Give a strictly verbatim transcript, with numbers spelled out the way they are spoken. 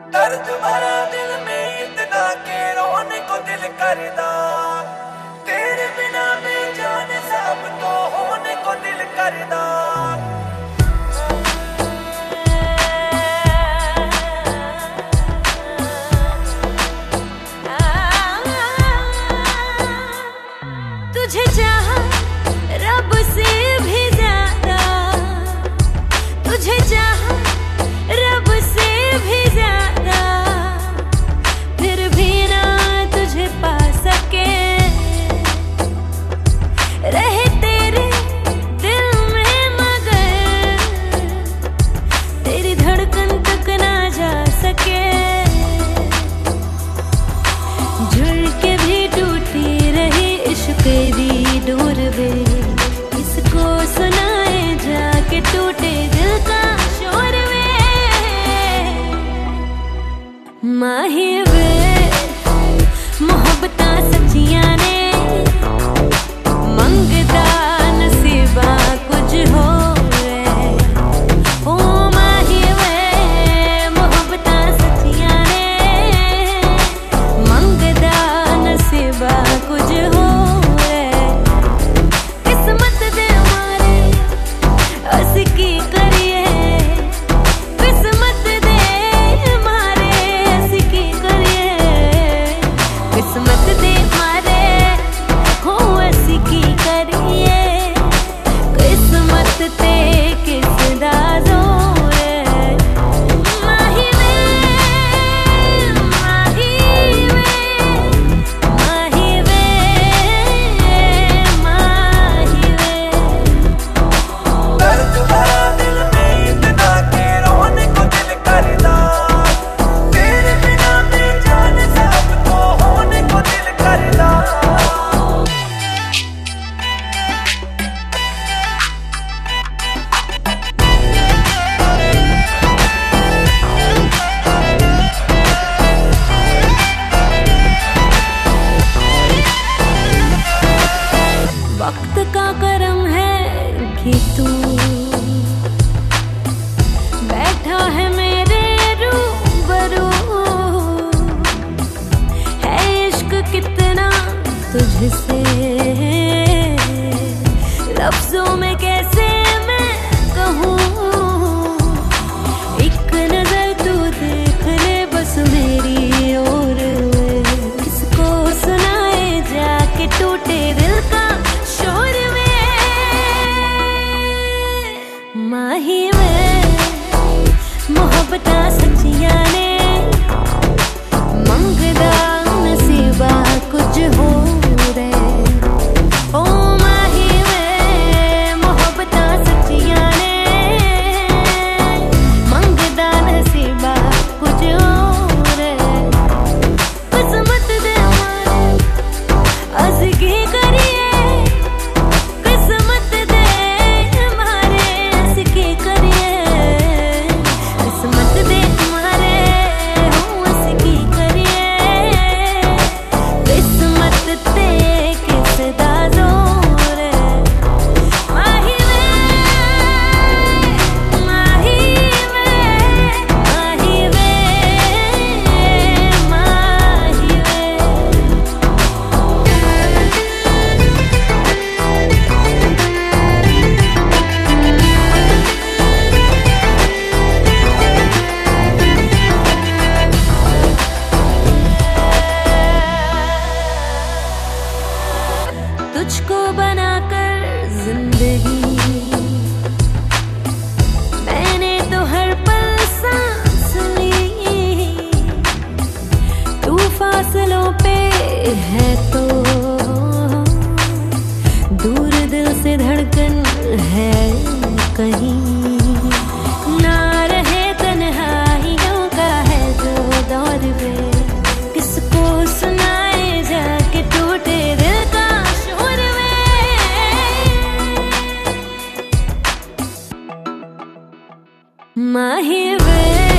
दर्द भरा दिल में इतना के रोने को दिल करदा, तेरे बिना बेजान सब तो होने को दिल करदा। तुझे चाहा रब से भी ज्यादा, तुझे चाहा रब से भी ज्यादा, फिर भी ना तुझे पा सके। रहे तेरे दिल में मगर तेरी धड़कन तक ना जा सके। जुड़ के भी टूटी रही इश्क दी डोर वे, किसको सुनाए जाके टूटे दिल का शोर वे। माही वे मोहब्बतां सच्चियां ने, मंगदा नसीबा कुछ हो वे। ओ माही वे मोहब्बतां सच्चियां ने, मंगदा नसीबा कुछ हो। वक्त का करम है कि तू बैठा है मेरे रूबरू। है इश्क कितना तुझसे, लफ्जों में कैसे मैं कहूँ। एक नजर तू देख ले बस मेरी ओर, किसको सुनाए जाके टूटे दिल का शोर वे। माही वे मोहब्बतां सच्चियां ने, मंगदा नसीबा कुछ हो रे। ओ माही वे मोहब्बतां सच्चियां ने, मंगदा नसीबा कुछ हो रे। किस्मत दे मारे अस की करिए, तुझको बनाकर जिंदगी मैंने तो हर पल सांस ली। तू फासलों पे है तो दूर दिल से धड़कन है कहीं। ना रहे तन्हाइयों का है जो दौर वे, किसको सुनाए जाके टूटे दिल का शोर वे। माही वे